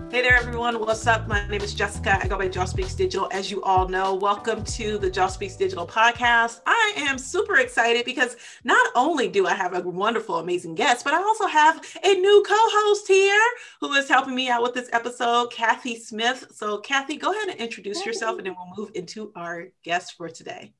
Hey there, everyone. What's up? My name is Jessica. I go by Joss Speaks Digital, as you all know. Welcome to the Joss Speaks Digital podcast. I am super excited because not only do I have a wonderful, amazing guest, but I also have a new co-host here who is helping me out with this episode, Kathy Smith. So, Kathy, go ahead and introduce yourself, and then we'll move into our guest for today.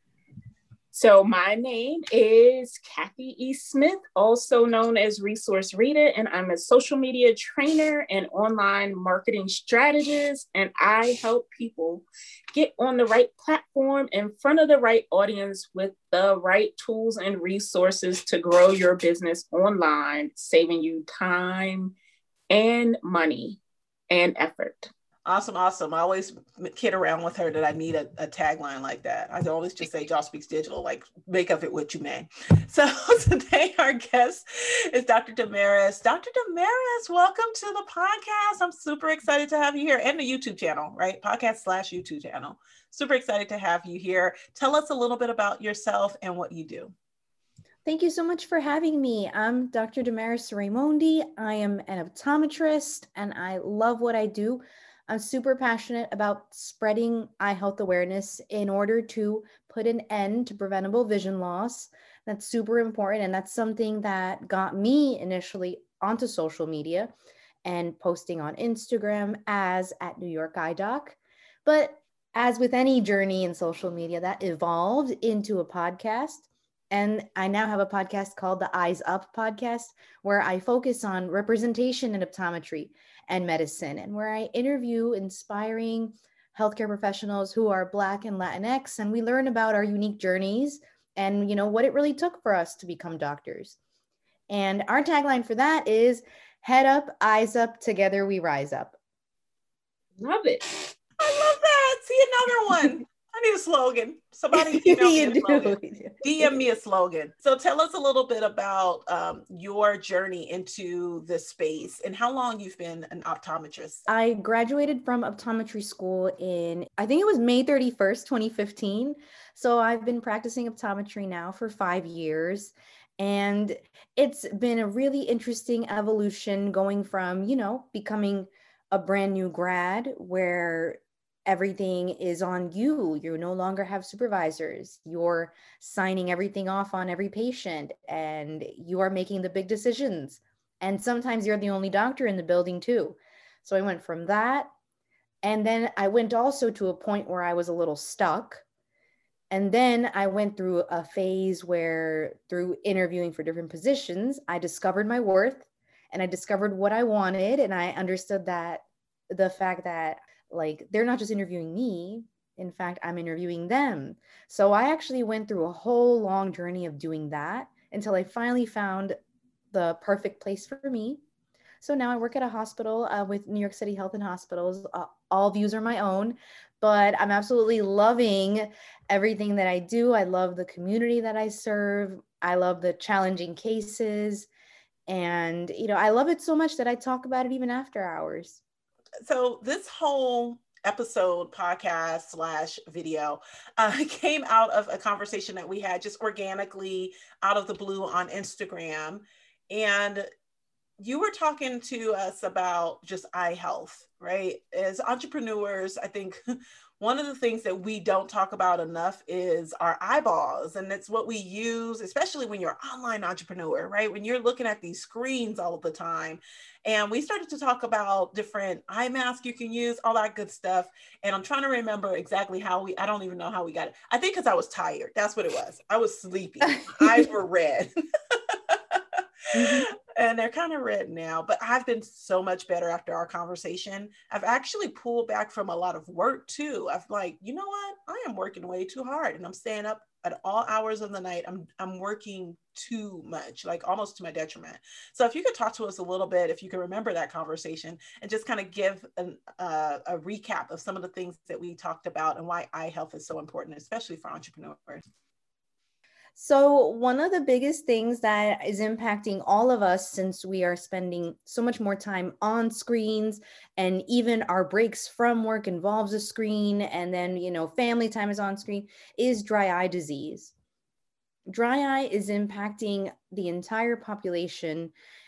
So my name is Kathy E. Smith, also known as Resource Reader, and I'm a social media trainer and online marketing strategist, and I help people get on the right platform in front of the right audience with the right tools and resources to grow your business online, saving you time and money and effort. Awesome. I always kid around with her that I need a tagline like that. I always just say, Joss Speaks Digital, like make of it what you may. So today our guest is Dr. Damaris. Dr. Damaris, welcome to the podcast. I'm super excited to have you here, and the YouTube channel, right? Podcast/YouTube channel. Super excited to have you here. Tell us a little bit about yourself and what you do. Thank you so much for having me. I'm Dr. Damaris Raimondi. I am an optometrist and I love what I do. I'm super passionate about spreading eye health awareness in order to put an end to preventable vision loss. That's super important. And that's something that got me initially onto social media and posting on Instagram as at New York Eye Doc. But as with any journey in social media, that evolved into a podcast. And I now have a podcast called the Eyes Up podcast, where I focus on representation in optometry and medicine, and where I interview inspiring healthcare professionals who are Black and Latinx, and we learn about our unique journeys and, what it really took for us to become doctors. And our tagline for that is head up, eyes up, together we rise up. Love it. I love that. See, another one. I need a slogan. Somebody email me a slogan. DM me a slogan. So tell us a little bit about your journey into this space and how long you've been an optometrist. I graduated from optometry school in, I think it was May 31st, 2015. So I've been practicing optometry now for 5 years. And it's been a really interesting evolution going from, becoming a brand new grad where everything is on you. You no longer have supervisors. You're signing everything off on every patient and you are making the big decisions. And sometimes you're the only doctor in the building too. So I went from that. And then I went also to a point where I was a little stuck. And then I went through a phase where through interviewing for different positions, I discovered my worth and I discovered what I wanted. And I understood that the fact that they're not just interviewing me. In fact, I'm interviewing them. So I actually went through a whole long journey of doing that until I finally found the perfect place for me. So now I work at a hospital with New York City Health and Hospitals. All views are my own, but I'm absolutely loving everything that I do. I love the community that I serve. I love the challenging cases. And, I love it so much that I talk about it even after hours. So this whole episode, podcast / video came out of a conversation that we had just organically out of the blue on Instagram. And you were talking to us about just eye health, right? As entrepreneurs, I think one of the things that we don't talk about enough is our eyeballs. And it's what we use, especially when you're an online entrepreneur, right? When you're looking at these screens all of the time. And we started to talk about different eye masks you can use, all that good stuff. And I'm trying to remember exactly I don't even know how we got it. I think because I was tired. That's what it was. I was sleepy. My eyes were red. Mm-hmm. And they're kind of red now, but I've been so much better after our conversation. I've actually pulled back from a lot of work too. I've you know what? I am working way too hard and I'm staying up at all hours of the night. I'm working too much, almost to my detriment. So if you could talk to us a little bit, if you can remember that conversation and just kind of give a recap of some of the things that we talked about and why eye health is so important, especially for entrepreneurs. So one of the biggest things that is impacting all of us, since we are spending so much more time on screens and even our breaks from work involves a screen, and then, family time is on screen, is dry eye disease. Dry eye is impacting the entire population.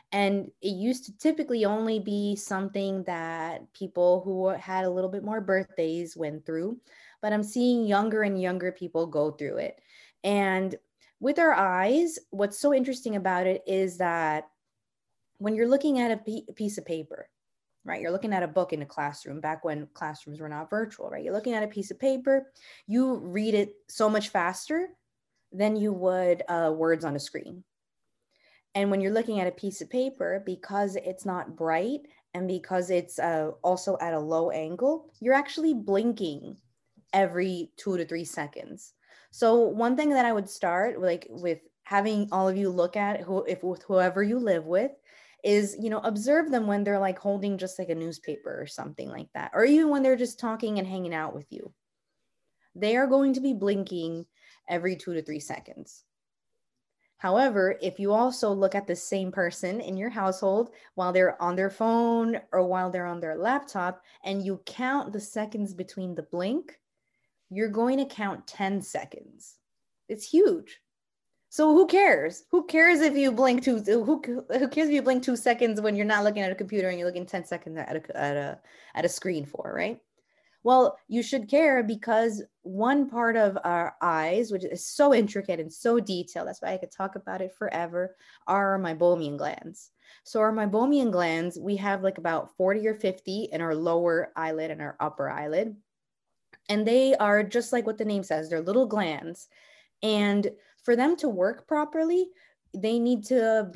And it used to typically only be something that people who had a little bit more birthdays went through, but I'm seeing younger and younger people go through it. And with our eyes, what's so interesting about it is that when you're looking at a piece of paper, right? You're looking at a book in a classroom back when classrooms were not virtual, right? You're looking at a piece of paper, you read it so much faster than you would words on a screen. And when you're looking at a piece of paper, because it's not bright and because it's also at a low angle, you're actually blinking every 2 to 3 seconds. So one thing that I would start like with having all of you look at with whoever you live with is, observe them when they're like holding just like a newspaper or something like that, or even when they're just talking and hanging out with you. They are going to be blinking every 2 to 3 seconds. However, if you also look at the same person in your household while they're on their phone or while they're on their laptop and you count the seconds between the blink, you're going to count 10 seconds. It's huge. So who cares? Who cares if you blink who cares if you blink 2 seconds when you're not looking at a computer and you're looking 10 seconds at a screen for, right? Well, you should care because one part of our eyes, which is so intricate and so detailed, that's why I could talk about it forever, are our meibomian glands. So our meibomian glands, we have like about 40 or 50 in our lower eyelid and our upper eyelid. And they are just like what the name says, they're little glands. And for them to work properly, you need to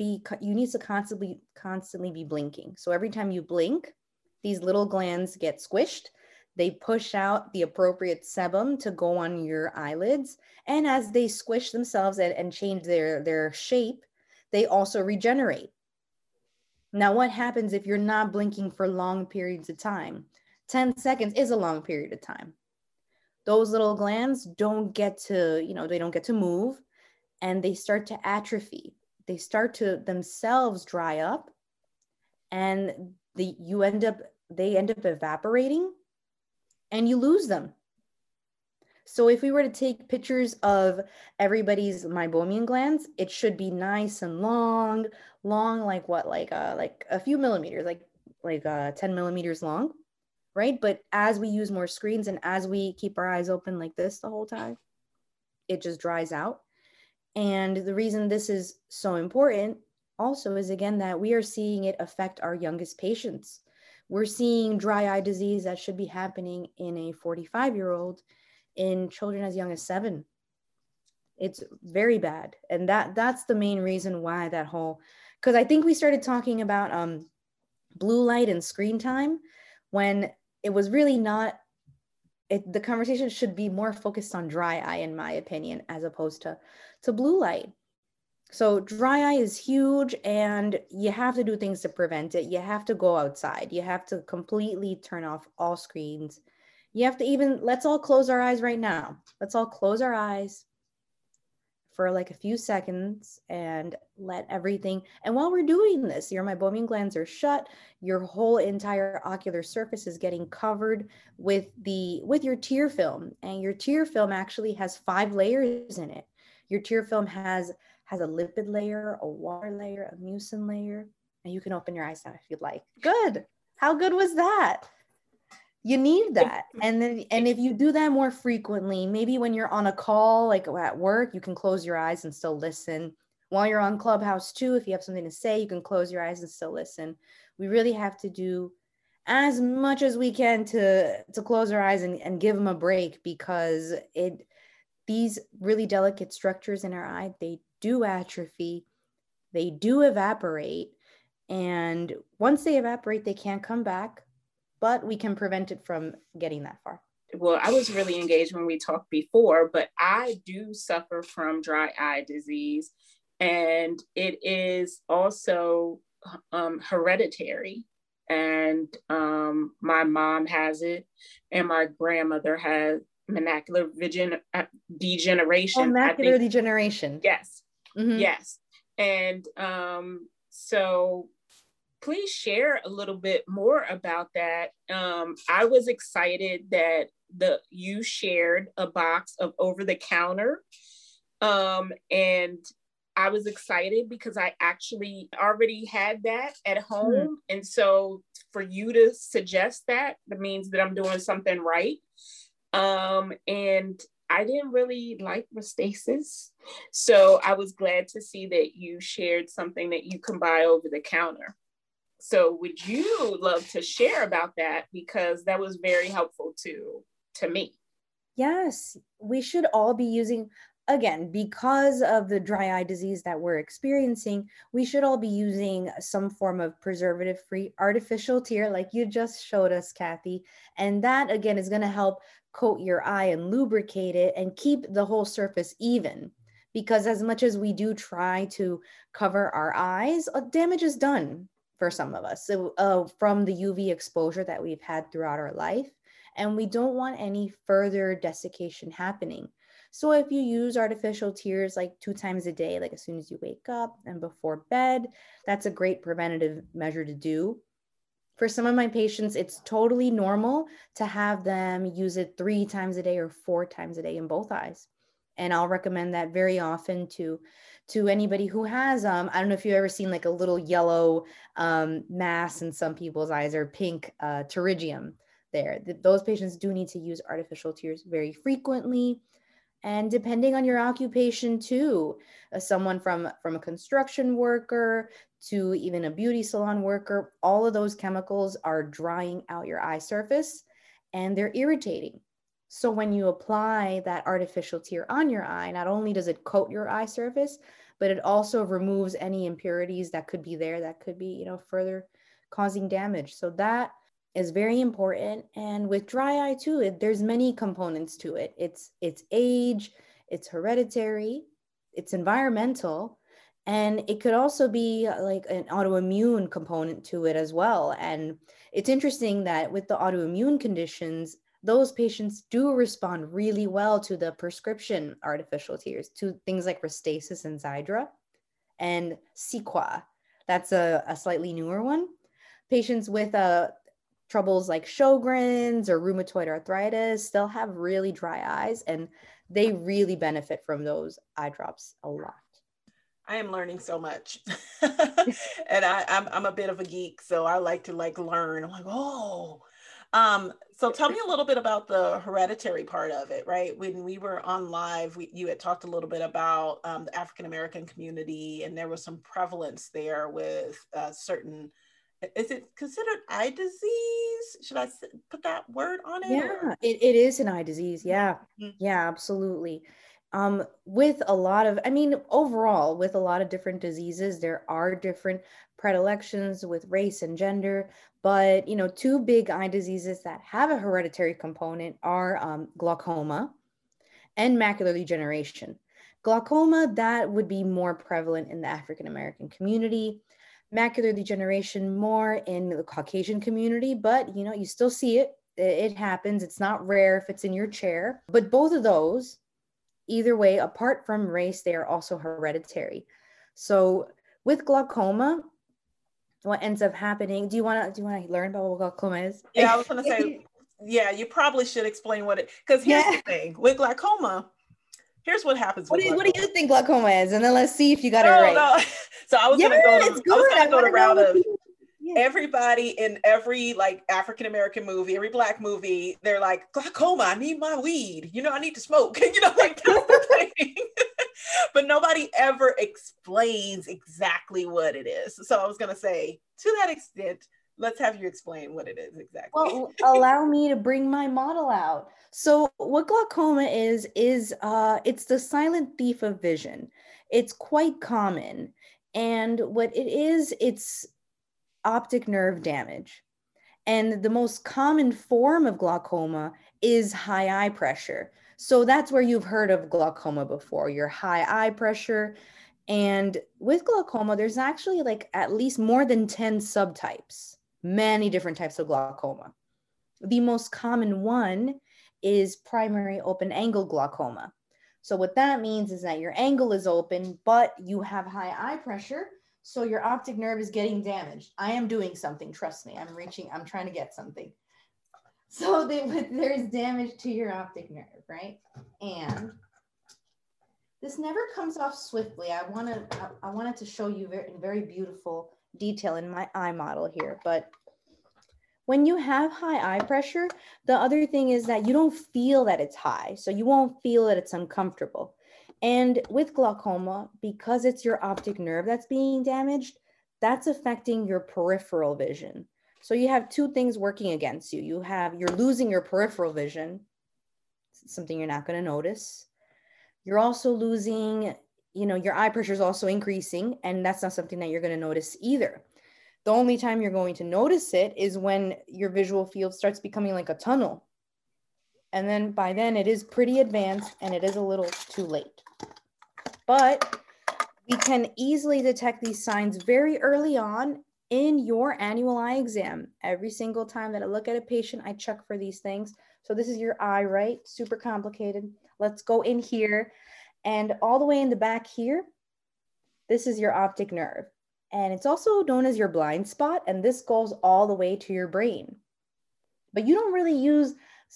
constantly be blinking. So every time you blink, these little glands get squished. They push out the appropriate sebum to go on your eyelids. And as they squish themselves and change their shape, they also regenerate. Now, what happens if you're not blinking for long periods of time? 10 seconds is a long period of time. Those little glands don't get to, they don't get to move, and they start to atrophy. They start to themselves dry up, and they end up evaporating, and you lose them. So if we were to take pictures of everybody's meibomian glands, it should be nice and long, like what, like a few millimeters, like 10 millimeters long, right? But as we use more screens and as we keep our eyes open like this the whole time, it just dries out. And the reason this is so important also is, again, that we are seeing it affect our youngest patients. We're seeing dry eye disease that should be happening in a 45-year-old in children as young as 7. It's very bad. And that's the main reason why because I think we started talking about blue light and screen time when it was really not, the conversation should be more focused on dry eye, in my opinion, as opposed to blue light. So dry eye is huge, and you have to do things to prevent it. You have to go outside. You have to completely turn off all screens. You have to let's all close our eyes right now. Let's all close our eyes for like a few seconds and let everything. And while we're doing this, your meibomian glands are shut. Your whole entire ocular surface is getting covered with your tear film. And your tear film actually has 5 layers in it. Your tear film has a lipid layer, a water layer, a mucin layer, and you can open your eyes now if you'd like. Good. How good was that? You need that. And if you do that more frequently, maybe when you're on a call, like at work, you can close your eyes and still listen. While you're on Clubhouse too, if you have something to say, you can close your eyes and still listen. We really have to do as much as we can to close our eyes and give them a break, because these really delicate structures in our eye, they do atrophy, they do evaporate. And once they evaporate, they can't come back, but we can prevent it from getting that far. Well, I was really engaged when we talked before, but I do suffer from dry eye disease, and it is also hereditary. And my mom has it, and my grandmother has macular degeneration. Macular degeneration. Yes. Mm-hmm. Yes. And so please share a little bit more about that. I was excited that you shared a box of over-the-counter, and I was excited because I actually already had that at home. And so for you to suggest that means that I'm doing something right. And I didn't really like Restasis. So I was glad to see that you shared something that you can buy over the counter. So would you love to share about that? Because that was very helpful to me. Yes, we should all be using, again, because of the dry eye disease that we're experiencing, we should all be using some form of preservative-free artificial tear, like you just showed us, Kathy. And that, again, is going to help coat your eye and lubricate it and keep the whole surface even. Because as much as we do try to cover our eyes, damage is done for some of us. So from the UV exposure that we've had throughout our life. And we don't want any further desiccation happening. So if you use artificial tears like 2 times a day, like as soon as you wake up and before bed, that's a great preventative measure to do. For some of my patients, it's totally normal to have them use it 3 times a day or 4 times a day in both eyes. And I'll recommend that very often to anybody who has, I don't know if you've ever seen like a little yellow mass in some people's eyes, or pink pterygium there. Those patients do need to use artificial tears very frequently. And depending on your occupation too, someone from a construction worker to even a beauty salon worker, all of those chemicals are drying out your eye surface and they're irritating. So when you apply that artificial tear on your eye, not only does it coat your eye surface, but it also removes any impurities that could be there that could be, further causing damage. So that is very important. And with dry eye too, there's many components to it. It's age, it's hereditary, it's environmental, and it could also be like an autoimmune component to it as well. And it's interesting that with the autoimmune conditions, those patients do respond really well to the prescription artificial tears, to things like Restasis and Xiidra and Cequa. That's a slightly newer one. Patients with troubles like Sjogren's or rheumatoid arthritis still have really dry eyes, and they really benefit from those eye drops a lot. I am learning so much. And I'm a bit of a geek, so I like to learn. I'm like, oh. So tell me a little bit about the hereditary part of it, right? When we were on live, you had talked a little bit about the African-American community, and there was some prevalence there with certain, is it considered eye disease? Should I put that word on it? Yeah, it is an eye disease. Yeah, yeah, absolutely. With a lot of, overall, with a lot of different diseases, there are different predilections with race and gender, but, 2 big eye diseases that have a hereditary component are glaucoma and macular degeneration. Glaucoma, that would be more prevalent in the African-American community. Macular degeneration more in the Caucasian community, but, you still see it. It happens. It's not rare if it's in your chair, but both of those, either way, apart from race, they are also hereditary. So with glaucoma, what ends up happening, do you want to learn about what glaucoma is? Yeah, I was going to say, yeah, you probably should explain what it, because here's the thing with glaucoma, here's what happens with what do you think glaucoma is? And then let's see if you got it right. No. So I was going to go the route of everybody in every African-American movie, every Black movie, they're like, glaucoma, I need my weed. I need to smoke. That's the thing. But nobody ever explains exactly what it is. So I was going to say, to that extent, let's have you explain what it is exactly. Well, allow me to bring my model out. So what glaucoma is it's the silent thief of vision. It's quite common. And what it is, it's optic nerve damage. And the most common form of glaucoma is high eye pressure. So that's where you've heard of glaucoma before, your high eye pressure. And with glaucoma, there's actually at least more than 10 subtypes, many different types of glaucoma. The most common one is primary open angle glaucoma. So what that means is that your angle is open, but you have high eye pressure. So your optic nerve is getting damaged. I am doing something, trust me. I'm trying to get something. So there's damage to your optic nerve, right? And This never comes off swiftly. I wanted to show you in very beautiful detail in my eye model here. But when you have high eye pressure, the other thing is that you don't feel that it's high. So you won't feel that it's uncomfortable. And with glaucoma, because it's your optic nerve that's being damaged, that's affecting your peripheral vision. So you have two things working against you. You're losing your peripheral vision, something you're not going to notice. You're also losing, your eye pressure is also increasing, and that's not something that you're going to notice either. The only time you're going to notice it is when your visual field starts becoming like a tunnel. And then by then it is pretty advanced and it is a little too late. But we can easily detect these signs very early on in your annual eye exam. Every single time that I look at a patient, I check for these things. So this is your eye, right? Super complicated. Let's go in here, and all the way in the back here, this is your optic nerve. And it's also known as your blind spot, and this goes all the way to your brain. But you don't really use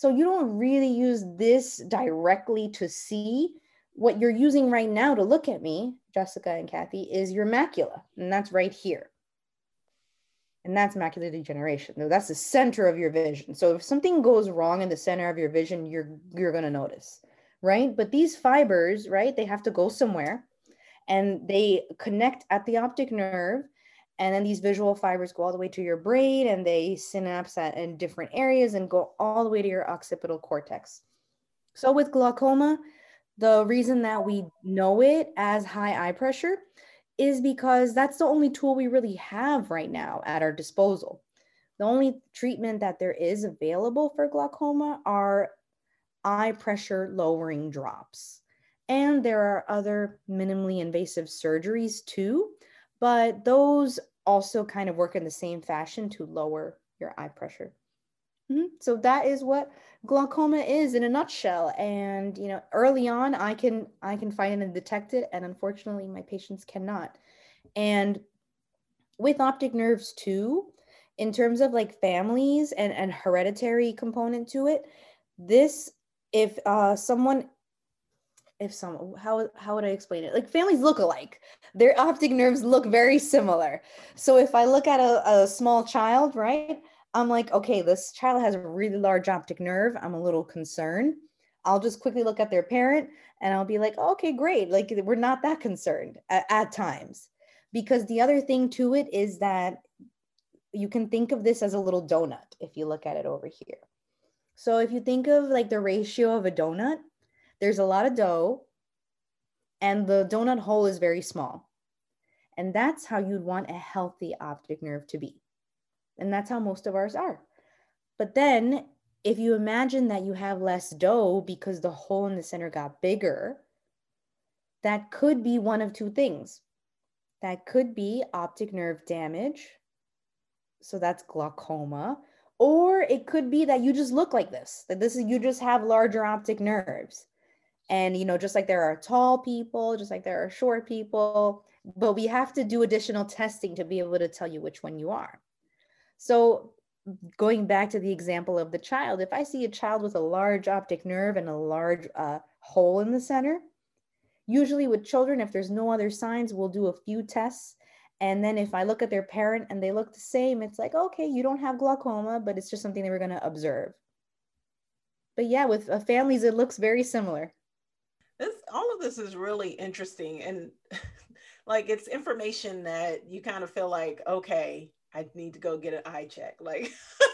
this directly to see. What you're using right now to look at me, Jessica and Kathy, is your macula, and that's right here. And that's macular degeneration. No, that's the center of your vision. So if something goes wrong in the center of your vision, you're going to notice, right? But these fibers, right, they have to go somewhere, and they connect at the optic nerve, and then these visual fibers go all the way to your brain, and they synapse in different areas and go all the way to your occipital cortex. So with glaucoma, the reason that we know it as high eye pressure is because that's the only tool we really have right now at our disposal. The only treatment that there is available for glaucoma are eye pressure lowering drops. And there are other minimally invasive surgeries too, but those also kind of work in the same fashion to lower your eye pressure. So that is what glaucoma is in a nutshell. And early on, I can find it and detect it, and unfortunately, my patients cannot. And with optic nerves too, in terms of like families and hereditary component to it, how would I explain it? Like, families look alike. Their optic nerves look very similar. So if I look at a small child, right? I'm like, okay, this child has a really large optic nerve. I'm a little concerned. I'll just quickly look at their parent and I'll be like, oh, okay, great. Like, we're not that concerned at times. Because the other thing to it is that you can think of this as a little donut if you look at it over here. So if you think of like the ratio of a donut, there's a lot of dough and the donut hole is very small. And that's how you'd want a healthy optic nerve to be. And that's how most of ours are. But then if you imagine that you have less dough because the hole in the center got bigger, that could be one of two things. That could be optic nerve damage. So that's glaucoma. Or it could be that you just look like this. That you just have larger optic nerves. And, just like there are tall people, just like there are short people, but we have to do additional testing to be able to tell you which one you are. So going back to the example of the child, if I see a child with a large optic nerve and a large hole in the center, usually with children, if there's no other signs, we'll do a few tests. And then if I look at their parent and they look the same, it's like, okay, you don't have glaucoma, but it's just something that we're going to observe. But yeah, with families, it looks very similar. All of this is really interesting. And like, it's information that you kind of feel like, okay, I need to go get an eye check. Like,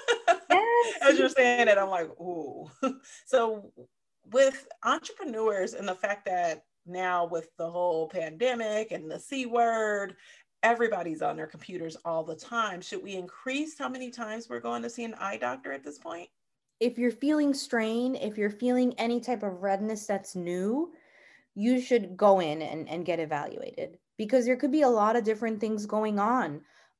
yes. As you're saying it, I'm like, ooh. So with entrepreneurs and the fact that now with the whole pandemic and the C word, everybody's on their computers all the time. Should we increase how many times we're going to see an eye doctor at this point? If you're feeling strain, if you're feeling any type of redness that's new, you should go in and get evaluated, because there could be a lot of different things going on.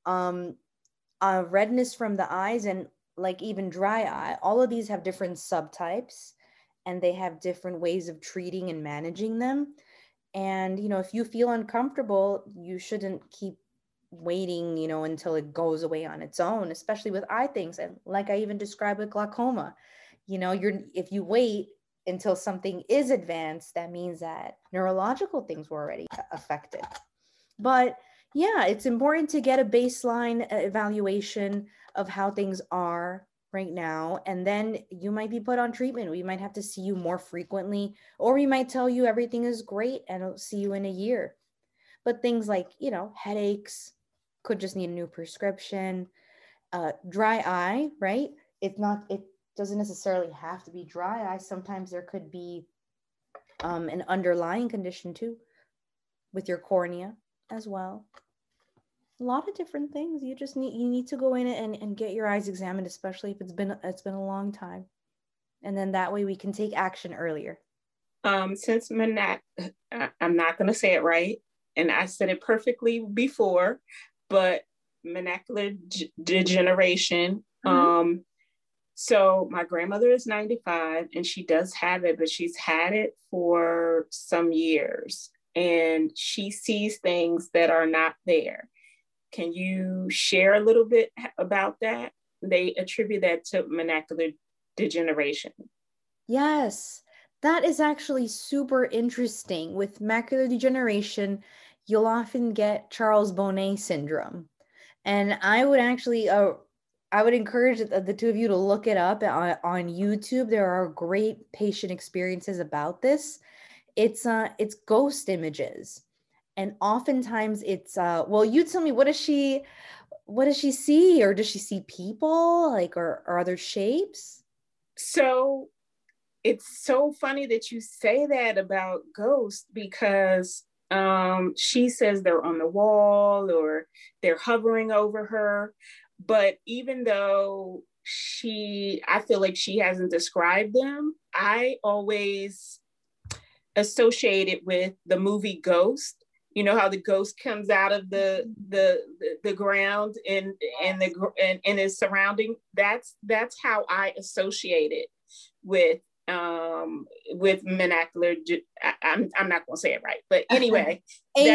Redness from the eyes and like even dry eye, all of these have different subtypes and they have different ways of treating and managing them. And, if you feel uncomfortable, you shouldn't keep waiting, until it goes away on its own, especially with eye things. And like I even described with glaucoma, if you wait, until something is advanced, that means that neurological things were already affected. But yeah, it's important to get a baseline evaluation of how things are right now. And then you might be put on treatment. We might have to see you more frequently, or we might tell you everything is great and I'll see you in a year. But things like, headaches could just need a new prescription. Dry eye, right? It doesn't necessarily have to be dry eye. Sometimes there could be an underlying condition too with your cornea as well. A lot of different things. You need to go in and get your eyes examined, especially if it's been a long time. And then that way we can take action earlier. Since I'm not going to say it right, and I said it perfectly before, but macular degeneration. So my grandmother is 95 and she does have it, but she's had it for some years and she sees things that are not there. Can you share a little bit about that? They attribute that to macular degeneration. Yes, that is actually super interesting. With macular degeneration, you'll often get Charles Bonnet syndrome. And I would actually, I would encourage the two of you to look it up on YouTube. There are great patient experiences about this. It's ghost images. And oftentimes it's, well, you tell me, what does she see? Or does she see people, like, or are there shapes? So it's so funny that you say that about ghosts, because she says they're on the wall or they're hovering over her. But even though I feel like she hasn't described them, I always associate it with the movie Ghost. You know how the ghost comes out of the ground and is surrounding. That's how I associate it with macular. I'm not going to say it right, but anyway,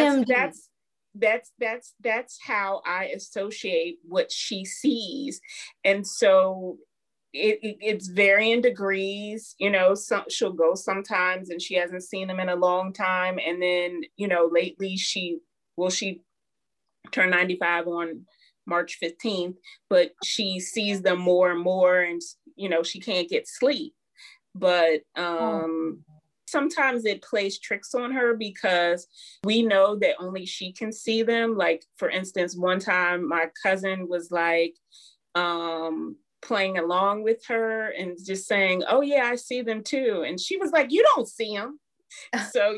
that's how I associate what she sees, and so it's varying degrees. She'll go sometimes and she hasn't seen them in a long time, and then lately she turned 95 on March 15th, but she sees them more and more, and she can't get sleep. But sometimes it plays tricks on her because we know that only she can see them. Like, for instance, one time my cousin was like playing along with her and just saying, "Oh yeah, I see them too." And she was like, "You don't see them." So,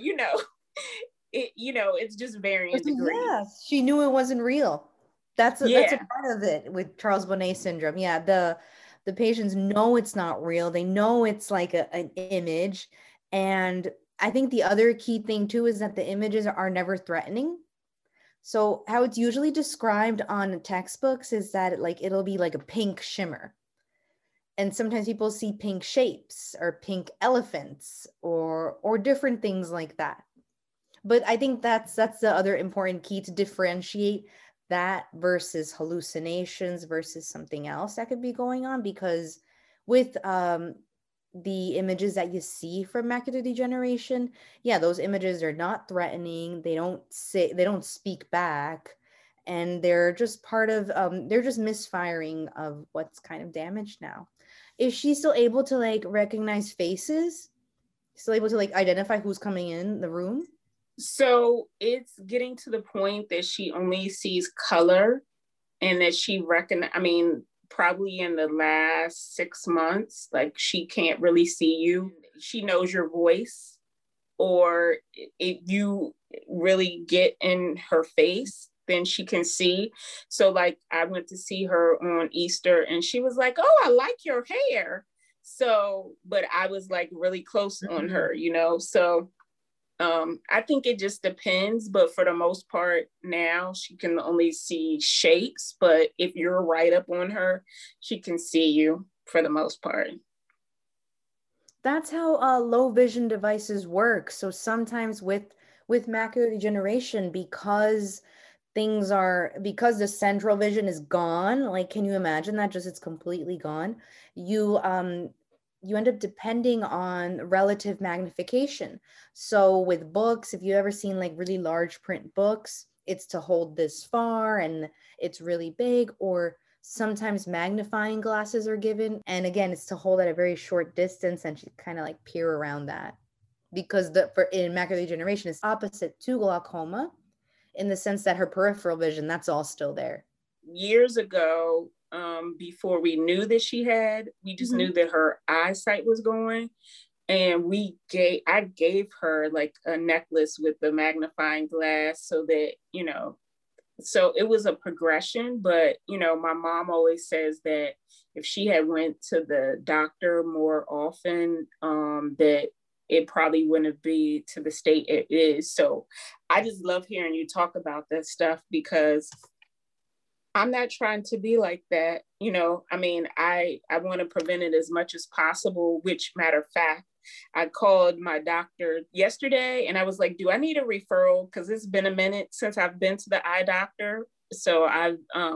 it's just varying degrees. Yeah, she knew it wasn't real. That's a part of it with Charles Bonnet syndrome. Yeah, the patients know it's not real. They know it's like an image. And I think the other key thing too is that the images are never threatening. So how it's usually described on textbooks is that it'll be like a pink shimmer. And sometimes people see pink shapes or pink elephants or different things like that. But I think that's the other important key to differentiate that versus hallucinations versus something else that could be going on. Because with the images that you see from macular degeneration, those images are not threatening. They don't speak back, and they're just part of they're just misfiring of what's kind of damaged now. Is she still able to recognize faces? Still able to identify who's coming in the room? So it's getting to the point that she only sees color, and that she probably in the last 6 months, she can't really see you. She knows your voice, or if you really get in her face, then she can see. So I went to see her on Easter and she was like, "Oh, I like your hair." So, but I was really close on her, so I think it just depends, but for the most part now she can only see shapes, but if you're right up on her, she can see you for the most part. That's how low vision devices work. So sometimes with macular degeneration, because the central vision is gone, can you imagine that? Just it's completely gone. you end up depending on relative magnification. So with books, if you ever seen like really large print books, it's to hold this far and it's really big, or sometimes magnifying glasses are given. And again, it's to hold at a very short distance and kind of like peer around that. Because in macular degeneration is opposite to glaucoma in the sense that her peripheral vision, that's all still there. Years ago, before we knew that she had, we just knew that her eyesight was going. And I gave her like a necklace with the magnifying glass so that, so it was a progression. But, my mom always says that if she had went to the doctor more often, that it probably wouldn't be to the state it is. So I just love hearing you talk about that stuff, because I'm not trying to be like that. I want to prevent it as much as possible, which, matter of fact, I called my doctor yesterday and I was like, do I need a referral? Because it's been a minute since I've been to the eye doctor. So I've,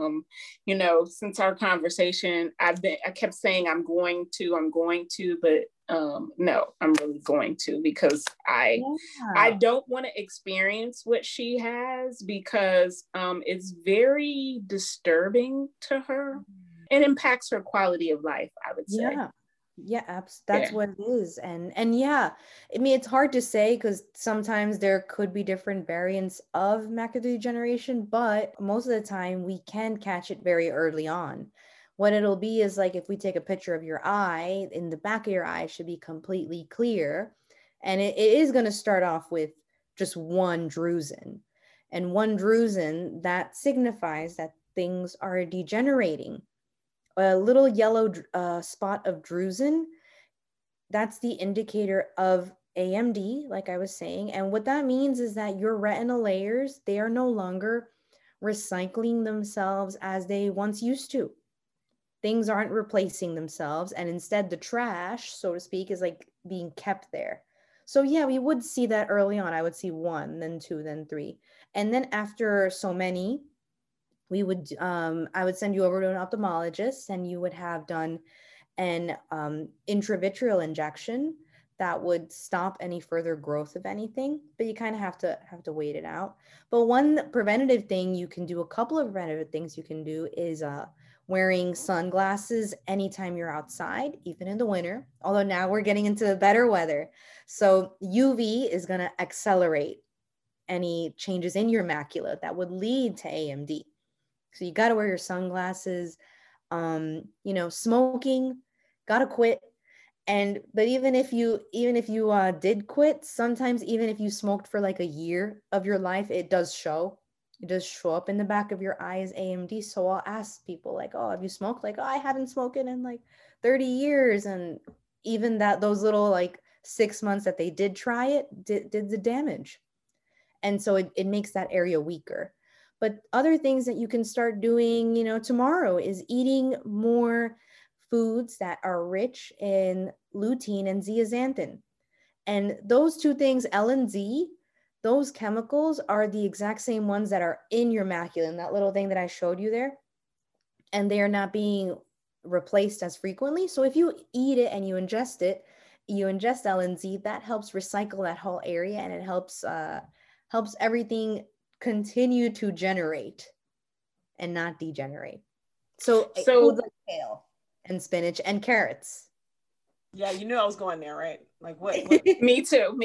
since our conversation, I kept saying I'm going to, but no, I'm really going to, because I don't want to experience what she has, because it's very disturbing to her. It impacts her quality of life, I would say. That's what it is. And yeah, I mean, it's hard to say because sometimes there could be different variants of macular degeneration, but most of the time we can catch it very early on. What it'll be is like, if we take a picture of your eye, in the back of your eye should be completely clear, and it is going to start off with just one drusen, and one drusen, that signifies that things are degenerating. A little yellow spot of drusen, that's the indicator of AMD, like I was saying. And what that means is that your retinal layers, they are no longer recycling themselves as they once used to. Things aren't replacing themselves, and instead the trash, so to speak, is like being kept there. So yeah, we would see that early on. I would see 1, then 2, then 3. And then after so many, I would send you over to an ophthalmologist, and you would have done an intravitreal injection that would stop any further growth of anything, but you kind of have to wait it out. But one preventative thing you can do, a couple of preventative things you can do, is wearing sunglasses anytime you're outside, even in the winter, although now we're getting into the better weather. So UV is going to accelerate any changes in your macula that would lead to AMD. So you got to wear your sunglasses. Smoking, got to quit. But even if you did quit, sometimes even if you smoked for like a year of your life, it does show up in the back of your eye as AMD. So I'll ask people like, oh, have you smoked? Like, oh, I haven't smoked in like 30 years. And even those little like 6 months that they did try it did the damage. And so it makes that area weaker. But other things that you can start doing, tomorrow, is eating more foods that are rich in lutein and zeaxanthin. And those two things, L and Z, those chemicals are the exact same ones that are in your macula, in that little thing that I showed you there. And they are not being replaced as frequently. So if you eat it and you ingest L and Z, that helps recycle that whole area, and it helps everything continue to generate and not degenerate. So foods like kale and spinach and carrots. Yeah, you knew I was going there, right? Like what? Me too.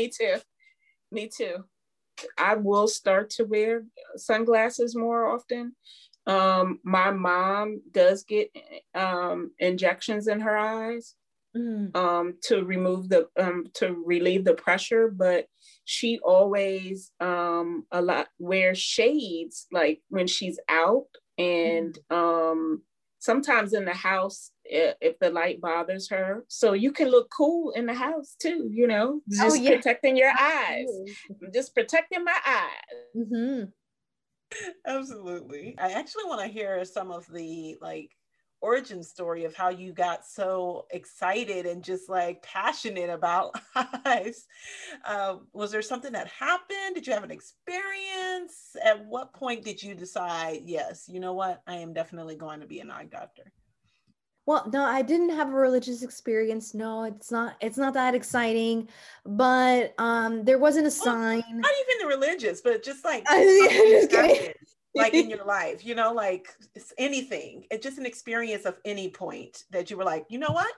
I will start to wear sunglasses more often. My mom does get injections in her eyes to relieve the pressure, but she always wears shades like when she's out, and sometimes in the house if the light bothers her. So you can look cool in the house too, protecting your eyes. I'm just protecting my eyes. Absolutely. I actually want to hear some of the origin story of how you got so excited and just like passionate about eyes. Was there something that happened? Did you have an experience? At what point did you decide, yes, you know what, I am definitely going to be an eye doctor? Well, no, I didn't have a religious experience. No, it's not that exciting. But there wasn't a Well, sign. not even the religious, but just like something Just happened, like in kidding. your life, like it's anything. It's just an experience of any point that you were like, you know what?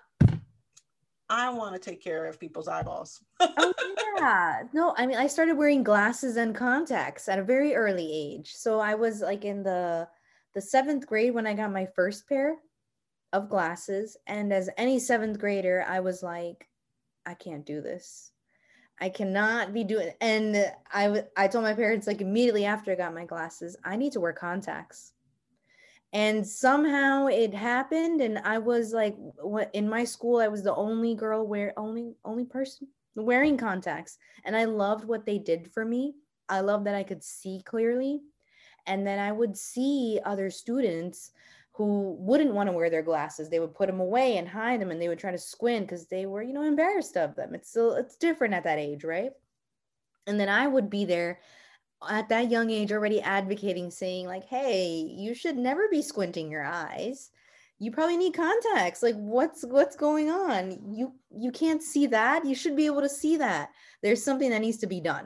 I want to take care of people's eyeballs. Oh yeah. No, I mean I started wearing glasses and contacts at a very early age. So I was like in the seventh grade when I got my first pair of glasses. And as any seventh grader, I was like, I can't do this. I cannot be doing. And I told my parents like immediately after I got my glasses, I need to wear contacts. And somehow it happened, and I was like, what in my school, I was the only girl only person wearing contacts, and I loved what they did for me. I loved that I could see clearly, and then I would see other students who wouldn't want to wear their glasses. They would put them away and hide them, and they would try to squint because they were, embarrassed of them. It's different at that age, right? And then I would be there at that young age already advocating, saying like, hey, you should never be squinting your eyes. You probably need contacts. Like what's going on? You can't see that. You should be able to see that. There's something that needs to be done.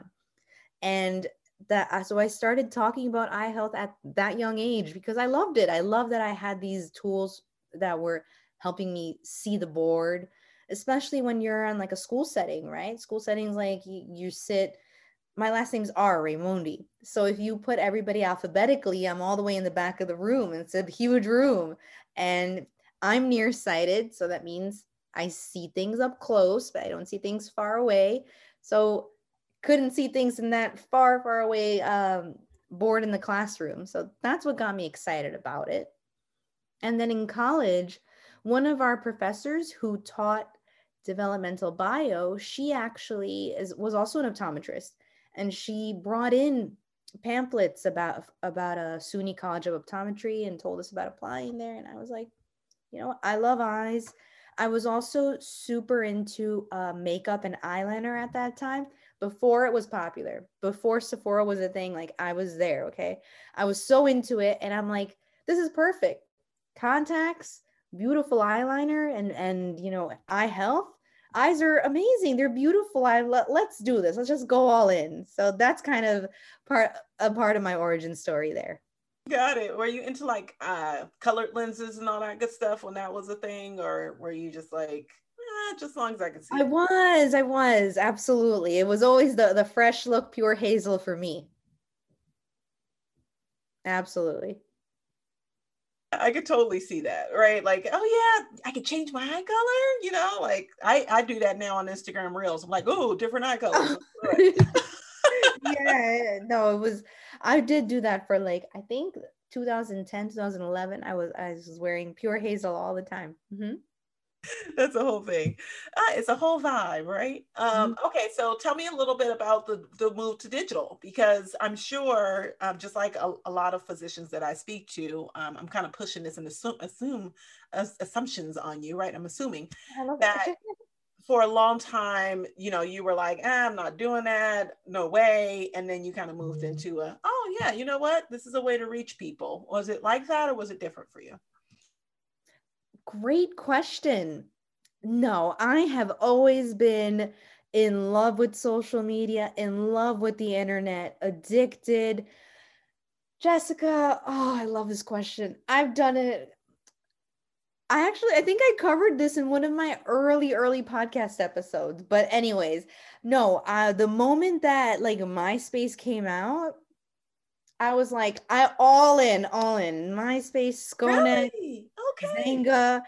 And so I started talking about eye health at that young age because I loved it. I love that I had these tools that were helping me see the board, especially when you're on like a school setting, right? School settings, like you sit. My last name's R, Raimondi. So if you put everybody alphabetically, I'm all the way in the back of the room. And it's a huge room. And I'm nearsighted. So that means I see things up close, but I don't see things far away. So couldn't see things in that far, far away board in the classroom. So that's what got me excited about it. And then in college, one of our professors who taught developmental bio, she actually was also an optometrist, and she brought in pamphlets about a SUNY College of Optometry and told us about applying there. And I was like, I love eyes. I was also super into makeup and eyeliner at that time before it was popular, before Sephora was a thing. Like I was there. Okay. I was so into it. And I'm like, this is perfect. Contacts, beautiful eyeliner, and eye health. Eyes are amazing. They're beautiful. Let's do this. Let's just go all in. So that's kind of a part of my origin story there. Got it. Were you into like colored lenses and all that good stuff when that was a thing, or were you just like, just as long as I can see? I was absolutely. It was always the fresh look, pure hazel for me. Absolutely. I could totally see that, right? Like, oh yeah, I could change my eye color, like I do that now on Instagram Reels. I'm like, oh, different eye colors. Yeah, no, I did do that for like, I think 2010, 2011. I was wearing pure hazel all the time. Mm-hmm. That's a whole thing. It's a whole vibe, right? Okay, so tell me a little bit about the move to digital, because I'm sure, just like a lot of physicians that I speak to, I'm kind of pushing this and assume assumptions on you, right? I'm assuming I love that it. for a long time, you were like, I'm not doing that, no way. And then you kind of moved into oh yeah, you know what? This is a way to reach people. Was it like that, or was it different for you? Great question. No, I have always been in love with social media, in love with the internet, addicted. Jessica, oh, I love this question. I've done it. I think I covered this in one of my early podcast episodes. But anyways, no, the moment that like MySpace came out, I was like, all in. MySpace, Skonet, Really? Okay. Zanga.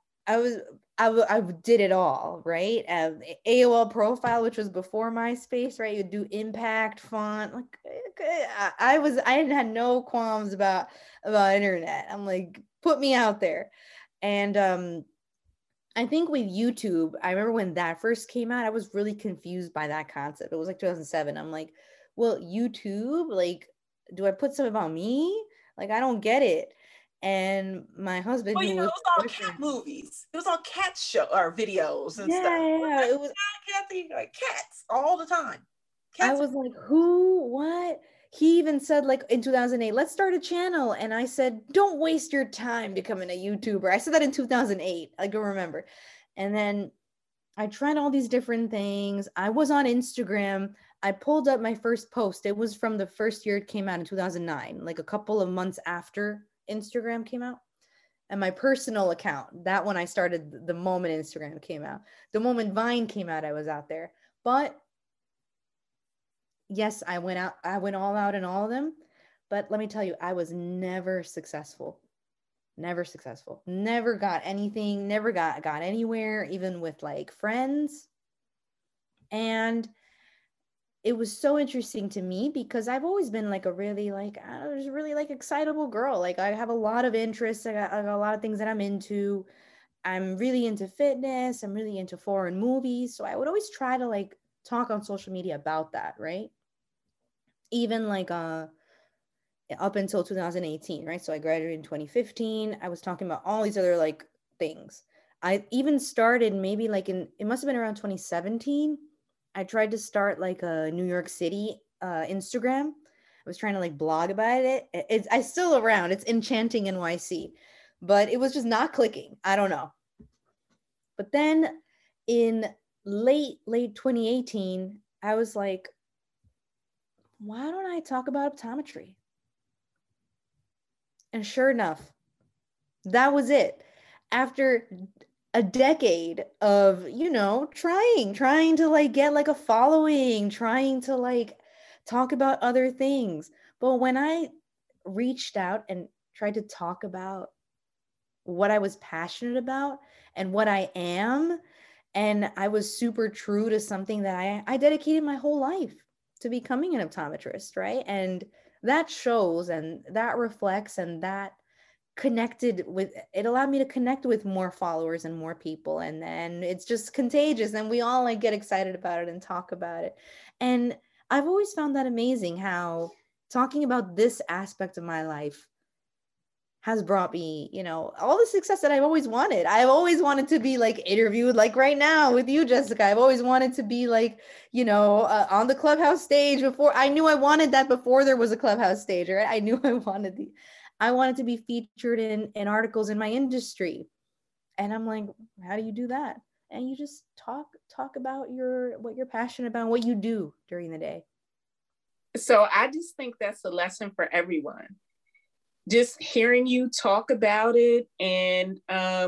I did it all, right? AOL profile, which was before MySpace, right? You'd do impact font. Like I had no qualms about internet. I'm like, put me out there. And I think with YouTube, I remember when that first came out, I was really confused by that concept. It was like 2007. I'm like, well, YouTube, like, do I put something about me? Like, I don't get it. And my husband, Well, who it was was all cat movies. It was all cat show or videos and stuff. yeah, Like, it was. Kathy, like cats all the time. I Cats. was like, who, what? he even said like in 2008, let's start a channel. And I said, don't waste your time becoming a YouTuber. I said that in 2008. I don't remember. And then I tried all these different things. I was on Instagram. I pulled up my first post. It was from the first year it came out in 2009, like a couple of months after Instagram came out. And my personal account, that one I started the moment Instagram came out. The moment Vine came out, I was out there. But yes, I went all out in all of them. But let me tell you, I was never successful. Never successful. Never got anything, never got anywhere, even with like friends. And it was so interesting to me because I've always been like a really like, I was really like excitable girl. Like I have a lot of interests. I got a lot of things that I'm into. I'm really into fitness. I'm really into foreign movies. So I would always try to like talk on social media about that, right? Even like up until 2018, right? So I graduated in 2015. I was talking about all these other like things. I even started maybe like it must have been around 2017. I tried to start like a New York City Instagram. I was trying to like blog about it. I still around. It's Enchanting NYC, but it was just not clicking. I don't know. But then in late 2018, I was like, why don't I talk about optometry? And sure enough, that was it. After a decade of, trying to like get like a following, trying to like talk about other things. But when I reached out and tried to talk about what I was passionate about and what I am, and I was super true to something that I dedicated my whole life to becoming an optometrist, right? And that shows and that reflects and that it allowed me to connect with more followers and more people, and then it's just contagious and we all like get excited about it and talk about it. And I've always found that amazing how talking about this aspect of my life has brought me, all the success that I've always wanted. I've always wanted to be like interviewed, like right now with you, Jessica. I've always wanted to be like, on the Clubhouse stage before. I knew I wanted that before there was a Clubhouse stage, right? I knew I wanted to be featured in articles in my industry. And I'm like, how do you do that? And you just talk about what you're passionate about and what you do during the day. So I just think that's a lesson for everyone. Just hearing you talk about it and,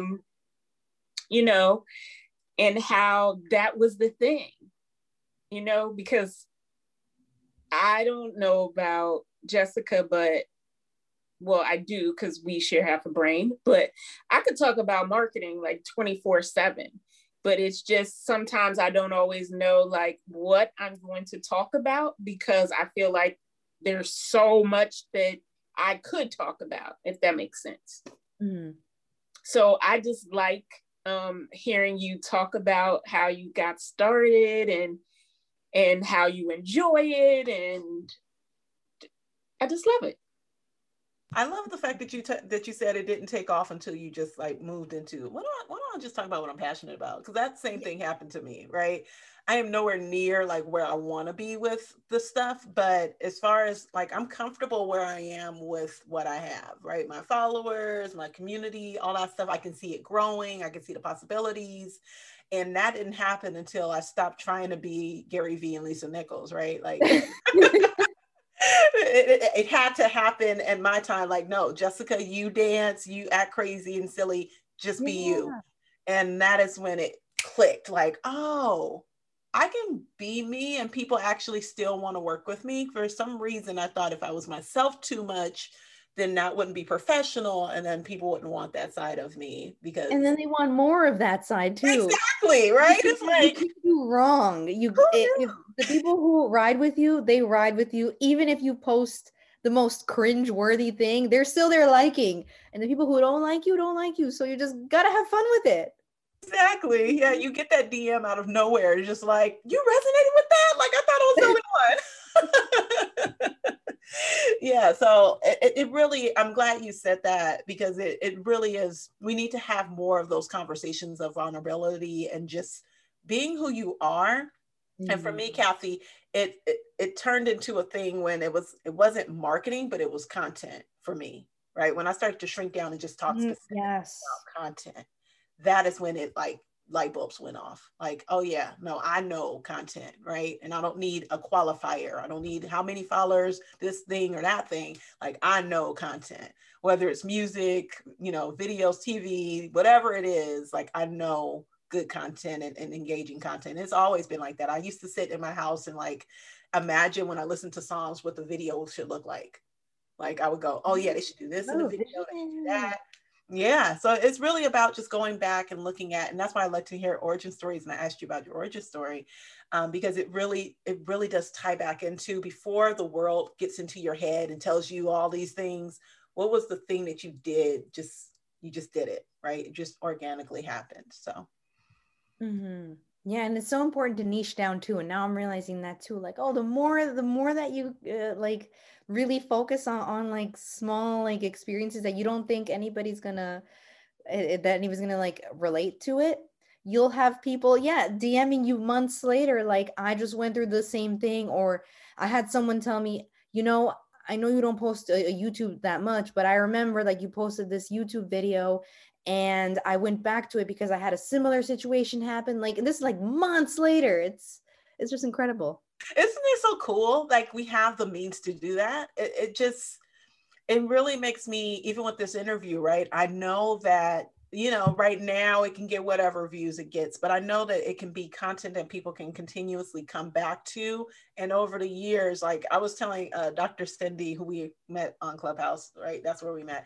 and how that was the thing, because I don't know about Jessica, but well, I do because we share half a brain, but I could talk about marketing like 24/7, but it's just sometimes I don't always know like what I'm going to talk about because I feel like there's so much that I could talk about, if that makes sense. Mm. So I just like hearing you talk about how you got started and how you enjoy it. And I just love it. I love the fact that you said it didn't take off until you just like moved into why don't I just talk about what I'm passionate about? Because that same thing happened to me, right? I am nowhere near like where I want to be with the stuff, but as far as like I'm comfortable where I am with what I have, right? My followers, my community, all that stuff. I can see it growing. I can see the possibilities. And that didn't happen until I stopped trying to be Gary Vee and Lisa Nichols, right? Like it had to happen in my time. Like, no, Jessica, you dance, you act crazy and silly, just be you. And that is when it clicked, like, oh, I can be me and people actually still want to work with me. For some reason, I thought if I was myself too much, then that wouldn't be professional, and then people wouldn't want that side of me and then they want more of that side too. Exactly, right? It's like you wrong. If the people who ride with you, they ride with you, even if you post the most cringe-worthy thing, they're still there liking. And the people who don't like you. So you just gotta have fun with it. Exactly. Yeah, you get that DM out of nowhere. It's just like, you resonated with that? Like, I thought I was the only one. Yeah, so it really, I'm glad you said that because it really is, we need to have more of those conversations of vulnerability and just being who you are, And for me, Kathy, it turned into a thing when it wasn't marketing, but it was content for me, right? When I started to shrink down and just talk specifically about content, that is when it like light bulbs went off. Like, oh yeah, no, I know content, right? And I don't need a qualifier. I don't need how many followers, this thing or that thing. Like, I know content, whether it's music, videos, TV, whatever it is, like I know good content and engaging content. It's always been like that. I used to sit in my house and like imagine when I listen to songs what the video should look like. Like I would go, oh yeah, they should do this in the video, they should do that. Yeah, so it's really about just going back and looking at, and that's why I like to hear origin stories. And I asked you about your origin story because it really does tie back into before the world gets into your head and tells you all these things. What was the thing that you did? You just did it, right? It just organically happened. So. Mm-hmm. Yeah, and it's so important to niche down too. And now I'm realizing that too. Like, oh, the more that you like really focus on like small like experiences that you don't think anybody's gonna like relate to it, you'll have people, DMing you months later. Like, I just went through the same thing, or I had someone tell me, I know you don't post a YouTube that much, but I remember like you posted this YouTube video and I went back to it because I had a similar situation happen. Like, and this is like months later. It's just incredible. Isn't it so cool? Like we have the means to do that. It really makes me, even with this interview, right? I know that, right now it can get whatever views it gets, but I know that it can be content that people can continuously come back to. And over the years, like I was telling Dr. Cindy, who we met on Clubhouse, right? That's where we met.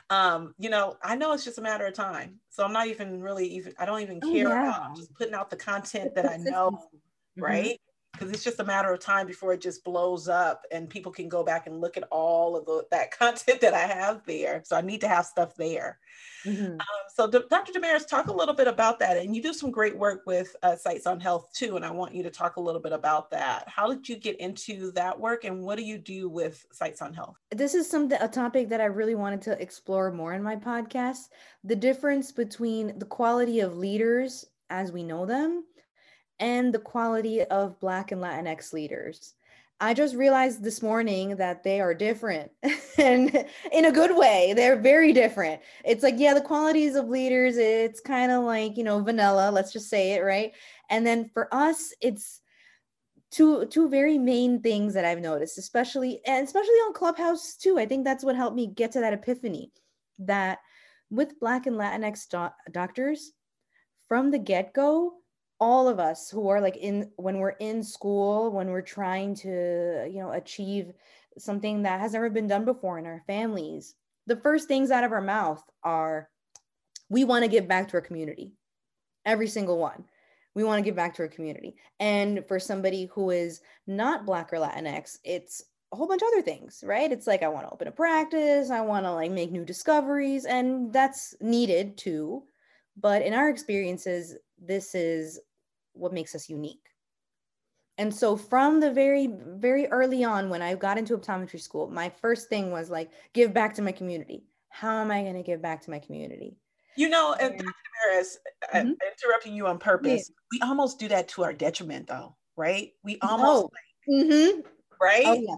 I know it's just a matter of time. So I'm not even I don't even care about just putting out the content that I know, right? Because it's just a matter of time before it just blows up and people can go back and look at all of that content that I have there. So I need to have stuff there. So Dr. Damaris, talk a little bit about that. And you do some great work with Sights on Health too. And I want you to talk a little bit about that. How did you get into that work and what do you do with Sights on Health? This is a topic that I really wanted to explore more in my podcast. The difference between the quality of leaders as we know them and the quality of Black and Latinx leaders. I just realized this morning that they are different and in a good way. They're very different. It's like, the qualities of leaders, it's kind of like, vanilla, let's just say it, right? And then for us, it's two very main things that I've noticed, especially on Clubhouse too. I think that's what helped me get to that epiphany that with Black and Latinx doctors from the get-go, all of us who are like when we're in school, when we're trying to, achieve something that has never been done before in our families, the first things out of our mouth are, we want to give back to our community. Every single one. We want to give back to our community. And for somebody who is not Black or Latinx, it's a whole bunch of other things, right? It's like, I want to open a practice. I want to like make new discoveries, and that's needed too. But in our experiences, this is what makes us unique. And so from the very, very early on, when I got into optometry school, my first thing was like, give back to my community. How am I going to give back to my community? And Dr. Damaris, interrupting you on purpose, we almost do that to our detriment though, right? We almost, right? Oh,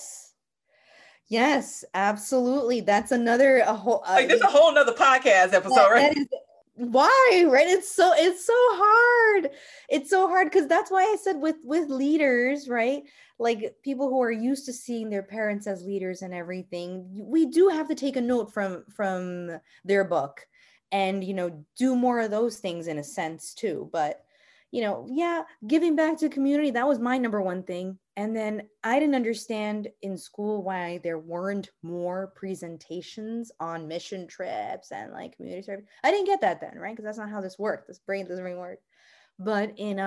yes, absolutely. That's this is a whole nother podcast episode, right? Why, right? It's so hard. It's so hard because that's why I said with leaders, right? Like people who are used to seeing their parents as leaders and everything, we do have to take a note from their book and, do more of those things in a sense too. But, giving back to the community, that was my number one thing. And then I didn't understand in school why there weren't more presentations on mission trips and like community service. I didn't get that then, right? Because that's not how this worked. This brain doesn't really work. But in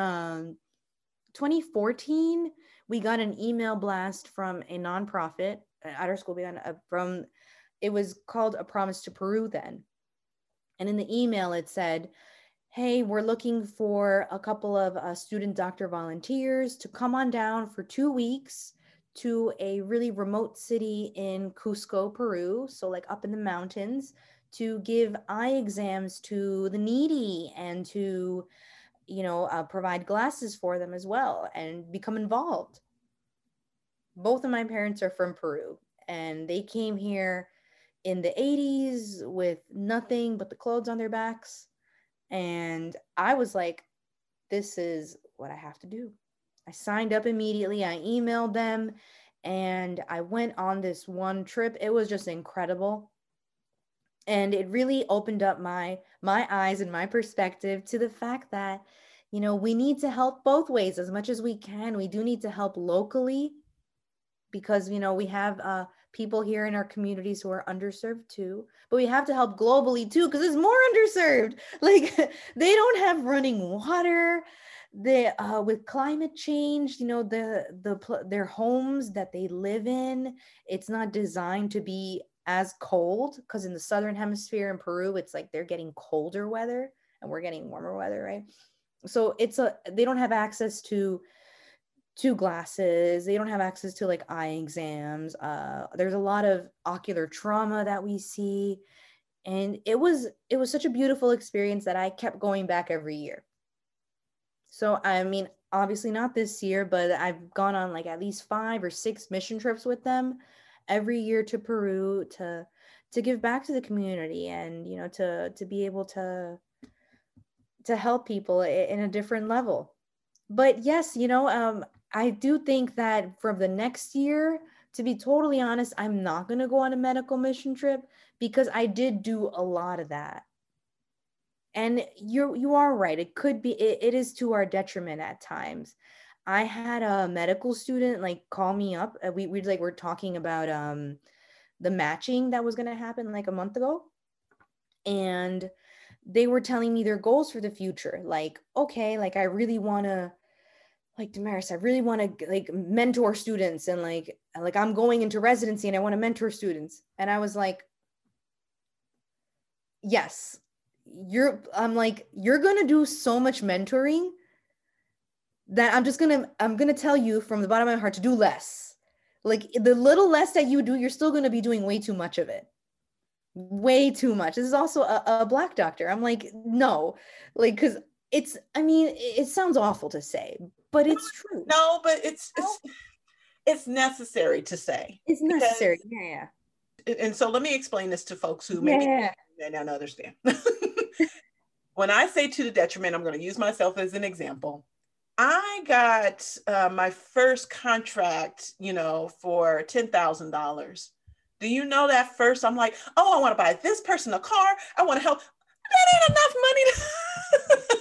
2014, we got an email blast from a nonprofit at our school. It was called A Promise to Peru then. And in the email, it said, hey, we're looking for a couple of student doctor volunteers to come on down for 2 weeks to a really remote city in Cusco, Peru. So like up in the mountains, to give eye exams to the needy and to, provide glasses for them as well and become involved. Both of my parents are from Peru, and they came here in the 80s with nothing but the clothes on their backs. And I was like, this is what I have to do. I signed up immediately. I emailed them and I went on this one trip. It was just incredible. And it really opened up my eyes and my perspective to the fact that, we need to help both ways as much as we can. We do need to help locally because, we have people here in our communities who are underserved too, but we have to help globally too, because it's more underserved. Like they don't have running water. They with climate change, their homes that they live in, it's not designed to be as cold, because in the southern hemisphere in Peru, it's like they're getting colder weather and we're getting warmer weather, right? So they don't have access to glasses. They don't have access to like eye exams. There's a lot of ocular trauma that we see. And it was such a beautiful experience that I kept going back every year. So, I mean, obviously not this year, but I've gone on like at least 5 or 6 mission trips with them every year to Peru to give back to the community and, to be able to help people in a different level. But yes, I do think that from the next year, to be totally honest, I'm not going to go on a medical mission trip because I did do a lot of that. And you are right. It could be, it is to our detriment at times. I had a medical student like call me up. We were talking about the matching that was going to happen like a month ago. And they were telling me their goals for the future. Like, okay, like I really want to, like Damaris, I really want to like mentor students and like I'm going into residency and I want to mentor students. And I was like, yes, you're going to do so much mentoring that I'm going to tell you from the bottom of my heart to do less. Like the little less that you do, you're still going to be doing way too much of it. Way too much. This is also a Black doctor. I'm like, no, like, cause it sounds awful to say, but it's true. No, but it's necessary to say. It's necessary. Yeah. And so let me explain this to folks who maybe may not understand. When I say to the detriment, I'm going to use myself as an example. I got my first contract, for $10,000. Do you know that first I'm like, oh, I want to buy this person a car. I want to help. That ain't enough money.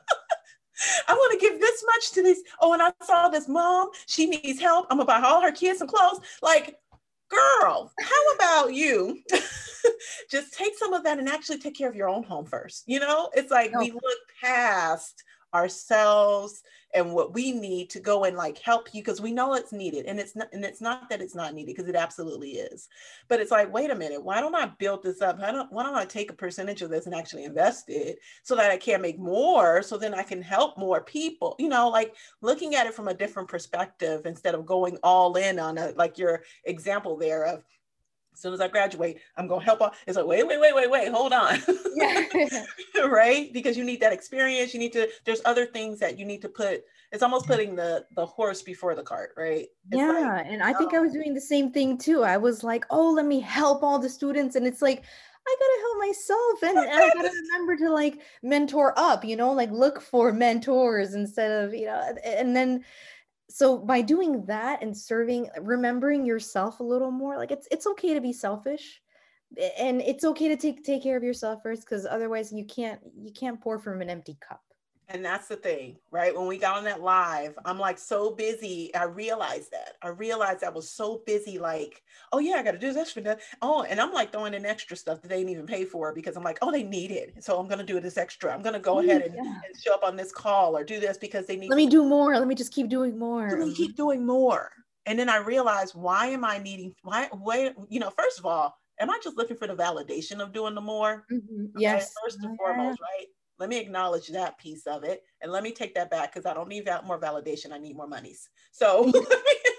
I want to give this much to this. Oh, and I saw this mom. She needs help. I'm going to buy all her kids some clothes. Like, girl, how about you just take some of that and actually take care of your own home first? It's like we look past ourselves and what we need to go and like help you because we know it's needed, and it's not that it's not needed, because it absolutely is. But it's like, wait a minute, why don't I build this up? Why don't I take a percentage of this and actually invest it so that I can make more, so then I can help more people? Like looking at it from a different perspective instead of going all in on like your example there of, as soon as I graduate, I'm going to help out. It's like, wait, hold on. Yeah. Right? Because you need that experience. There's other things that you need to put. It's almost putting the horse before the cart, right? Yeah. And I think I was doing the same thing too. I was like, oh, let me help all the students. And it's like, I got to help myself. And I got to remember to like mentor up, like look for mentors instead of, and then, so by doing that and remembering yourself a little more, like it's okay to be selfish, and it's okay to take care of yourself first, because otherwise you can't pour from an empty cup. And that's the thing, right? When we got on that live, I'm like so busy. I realized I was so busy, like, oh yeah, I got to do this for that. Oh, and I'm like throwing in extra stuff that they didn't even pay for, because I'm like, oh, they need it. So I'm going to do this extra. I'm going to go ahead and show up on this call or do this because they need. Let me do more. Let me just keep doing more. Let me keep doing more. And then I realized, why am I needing, first of all, am I just looking for the validation of doing the more? Mm-hmm. Yes. Okay, first and foremost, right? Let me acknowledge that piece of it. And let me take that back, because I don't need more validation. I need more monies. So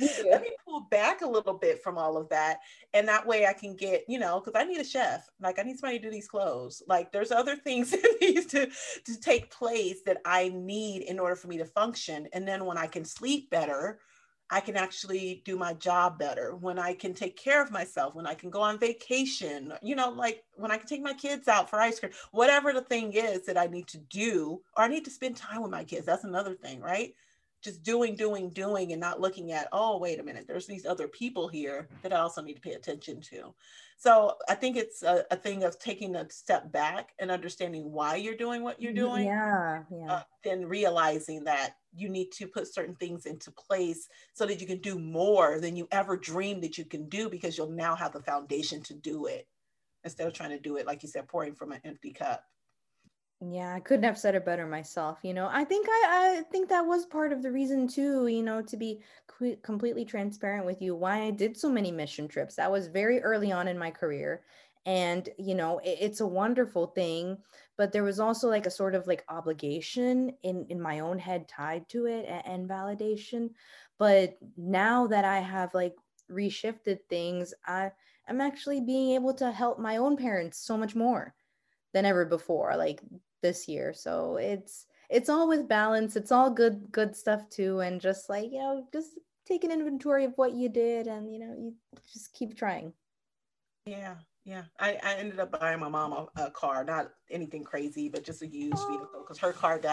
let me pull back a little bit from all of that. And that way I can get, because I need a chef. Like I need somebody to do these clothes. Like there's other things that needs to take place that I need in order for me to function. And then when I can sleep better, I can actually do my job better, when I can take care of myself, when I can go on vacation, like when I can take my kids out for ice cream, whatever the thing is that I need to do, or I need to spend time with my kids. That's another thing, right? Just doing, and not looking at, oh, wait a minute, there's these other people here that I also need to pay attention to. So I think it's a thing of taking a step back and understanding why you're doing what you're doing. Yeah. Then realizing that you need to put certain things into place so that you can do more than you ever dreamed that you can do, because you'll now have the foundation to do it, instead of trying to do it, like you said, pouring from an empty cup. Yeah, I couldn't have said it better myself. I think that was part of the reason too, to be completely transparent with you, why I did so many mission trips. That was very early on in my career. And, it's a wonderful thing, but there was also like a sort of like obligation in my own head tied to it, and validation. But now that I have like reshifted things, I'm actually being able to help my own parents so much more than ever before, like this year. So it's all with balance. It's all good stuff too. And just like, just take an inventory of what you did, and you just keep trying. Yeah. I ended up buying my mom a car, not anything crazy, but just a used vehicle, because her car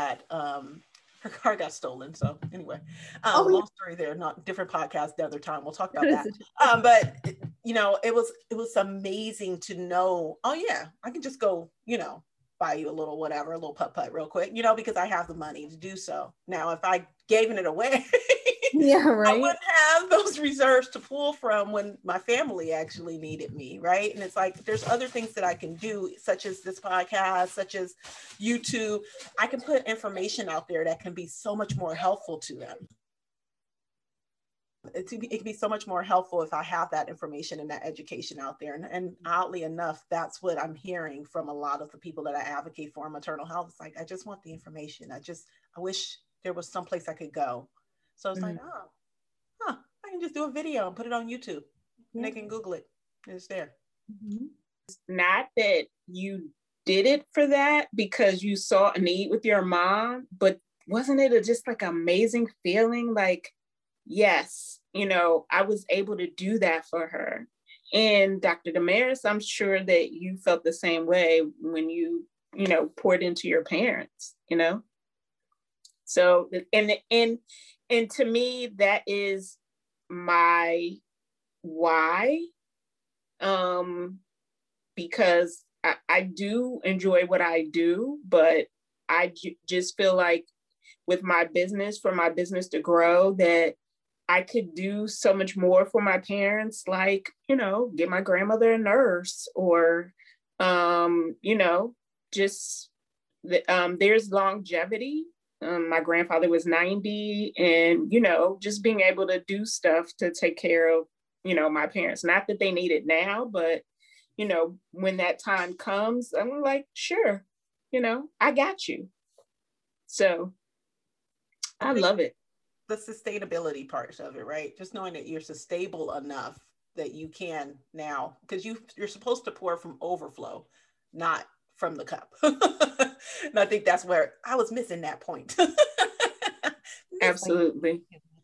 got stolen. So anyway, long story there, not different podcast the other time. We'll talk about that. But it was amazing to know, oh yeah, I can just go, buy you a little whatever, a little putt real quick, because I have the money to do so. Now, if I gave it away, yeah, right, I wouldn't have those reserves to pull from when my family actually needed me, right? And it's like, there's other things that I can do, such as this podcast, such as YouTube. I can put information out there that can be so much more helpful to them. It can be so much more helpful if I have that information and that education out there. And oddly enough, that's what I'm hearing from a lot of the people that I advocate for in maternal health. It's like, I just want the information. I wish there was someplace I could go. So it's like, I can just do a video and put it on YouTube, and they can Google it, and it's there. Not that you did it for that because you saw a need with your mom, but wasn't it just like amazing feeling? Like, yes, I was able to do that for her. And Dr. Damaris, I'm sure that you felt the same way when you poured into your parents, So, and to me, that is my why, because I do enjoy what I do, but I just feel like with my business, for my business to grow, that I could do so much more for my parents, like, get my grandmother a nurse, or, just there's longevity. My grandfather was 90, and, just being able to do stuff to take care of, my parents. Not that they need it now, but, when that time comes, I'm like, sure, I got you. So I love it. The sustainability part of it, right? Just knowing that you're sustainable enough that you can now, because you're supposed to pour from overflow, not from the cup. And I think that's where I was missing that point. Absolutely.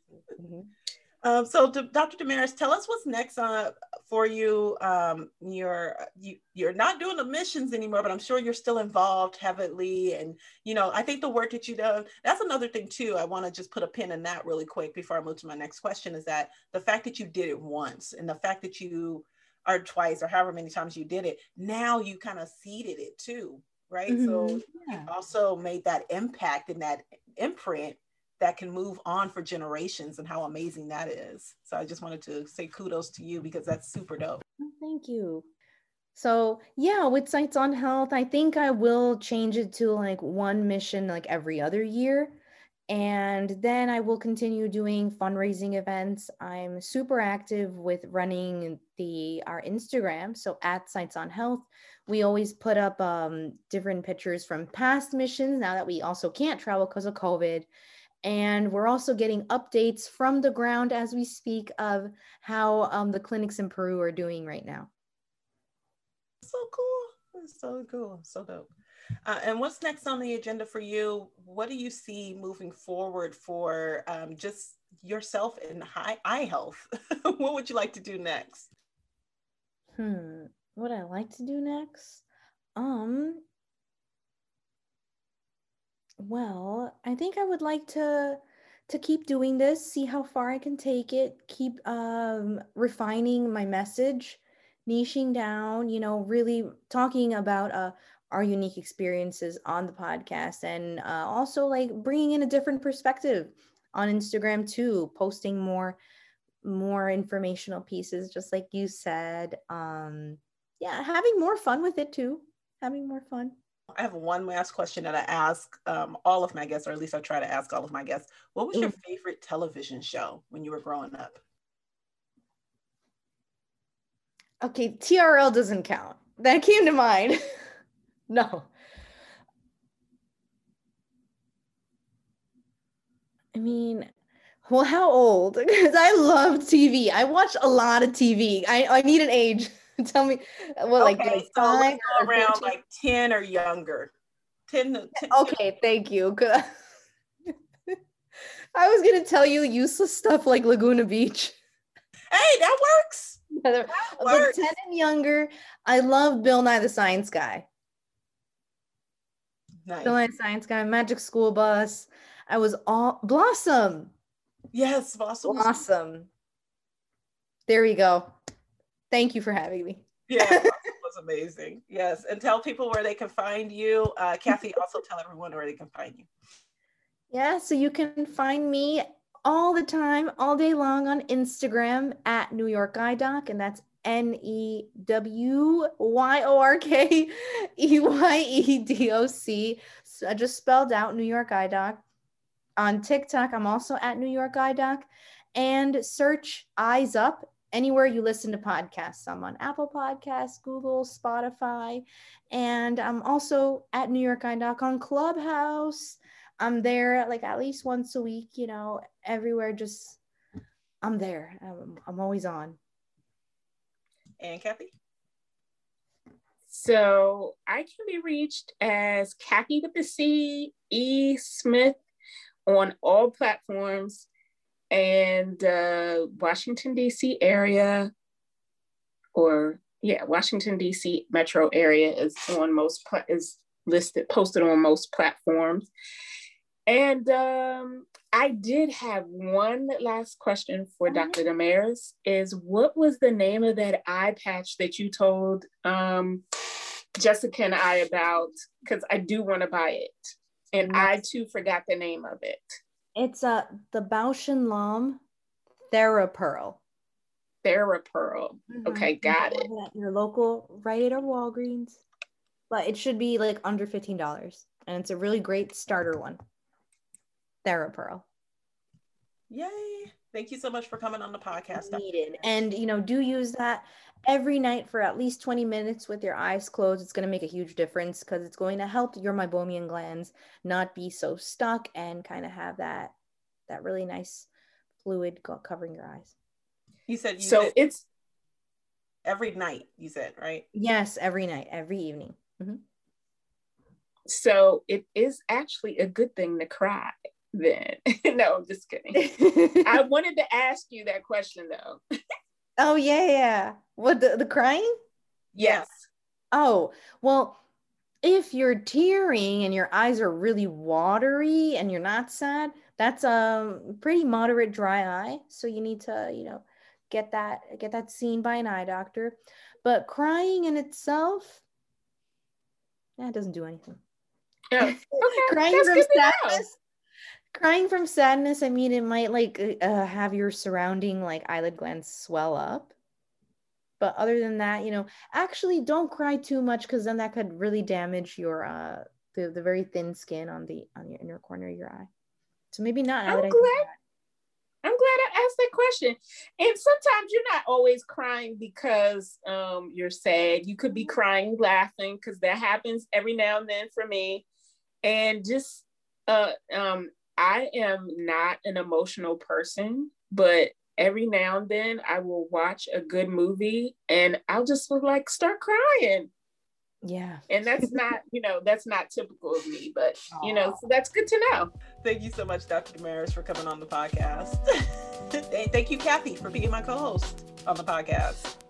So Dr. Damaris, tell us what's next for you. You're not doing the missions anymore, but I'm sure you're still involved heavily. And, I think the work that you do, that's another thing too. I want to just put a pin in that really quick before I move to my next question, is that the fact that you did it once, and the fact that you or twice, or however many times you did it, now you kind of seeded it too, right? So you also made that impact and that imprint that can move on for generations, and how amazing that is. So I just wanted to say kudos to you, because that's super dope. Thank you. So with Sights on Health, I think I will change it to like one mission like every other year. And then I will continue doing fundraising events. I'm super active with running our Instagram. So at Sights on Health, we always put up different pictures from past missions, now that we also can't travel because of COVID. And we're also getting updates from the ground as we speak of how the clinics in Peru are doing right now. So cool. That's so cool. So dope. And what's next on the agenda for you? What do you see moving forward for just yourself and eye health? What would you like to do next? What I like to do next? Well, I think I would like to keep doing this, see how far I can take it, keep refining my message, niching down, really talking about our unique experiences on the podcast, and also like bringing in a different perspective on Instagram too, posting more informational pieces, just like you said. Yeah, having more fun with it too, having more fun. I have one last question that I ask all of my guests, or at least I try to ask all of my guests. What was your favorite television show when you were growing up? Okay, TRL doesn't count. That came to mind. No. I mean, well, how old? Because I love TV. I watch a lot of TV. I need an age. Tell me, what, Okay, like so 5 let's go or around 13? like 10 or younger. 10. Okay, thank you. I was gonna tell you useless stuff like Laguna Beach. Hey, that works. But 10 and younger, I love Bill Nye the Science Guy. Nice. Bill Nye the Science Guy, Magic School Bus. I was all Blossom. Yes, Blossom. Blossom. There we go. Thank you for having me. Yeah, Blossom was amazing. Yes, and tell people where they can find you. Kathy, also tell everyone where they can find you. Yeah, so you can find me all the time, all day long on Instagram at New York Eye Doc, and that's NEWYORKEYEDOC. So I just spelled out New York Eye Doc. On TikTok, I'm also at New York Eye Doc, and search Eyes Up anywhere you listen to podcasts. I'm on Apple Podcasts, Google, Spotify, and I'm also at New York Eye Doc on Clubhouse. I'm there like at least once a week, everywhere. Just I'm there. I'm always on. And Kathy? So I can be reached as Kathy with the C, E Smith on all platforms, and Washington, D.C. area, Washington, D.C. metro area is on posted on most platforms. And I did have one last question for Dr. Damaris, is what was the name of that eye patch that you told Jessica and I about? Because I do want to buy it. And I too forgot the name of it. It's the Bausch & Lomb TheraPearl. TheraPearl. Okay, got it. At your local Rite Aid or Walgreens. But it should be like under $15. And it's a really great starter one. TheraPearl. Yay. Thank you so much for coming on the podcast. Needed. And, do use that every night for at least 20 minutes with your eyes closed. It's going to make a huge difference because it's going to help your meibomian glands not be so stuck and kind of have that really nice fluid covering your eyes. You said it's every night, you said, right? Yes, every night, every evening. Mm-hmm. So it is actually a good thing to cry then. No, I'm just kidding. I wanted to ask you that question though. Oh, yeah. What, the crying? Yes. Oh, well, if you're tearing and your eyes are really watery and you're not sad, that's a pretty moderate dry eye. So you need to, get that seen by an eye doctor. But crying in itself, it doesn't do anything. Oh, okay. Crying from sadness, I mean, it might have your surrounding eyelid glands swell up. But other than that, actually don't cry too much, because then that could really damage your the very thin skin on your inner corner of your eye. So maybe not. I'm glad I asked that question. And sometimes you're not always crying because you're sad. You could be crying laughing, because that happens every now and then for me. And just I am not an emotional person, but every now and then I will watch a good movie and I'll just like start crying. Yeah. And that's not, that's not typical of me, but so that's good to know. Thank you so much, Dr. Damaris, for coming on the podcast. Thank you, Kathy, for being my co-host on the podcast.